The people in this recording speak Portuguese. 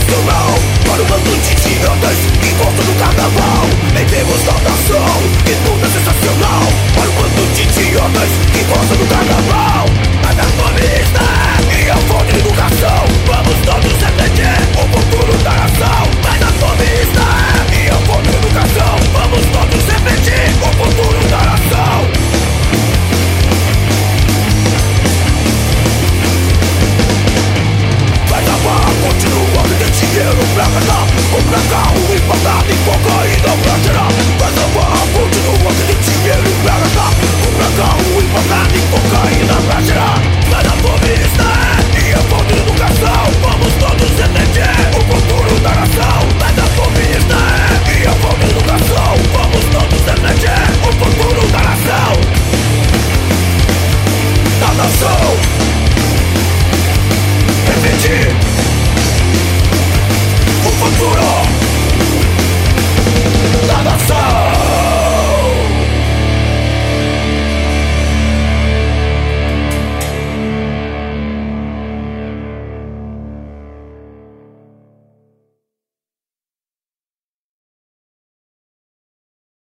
sensacional para um bando de idiotas que gostam do carnaval. Em termos da nação, que tudo é sensacional para um bando de idiotas que gostam do carnaval.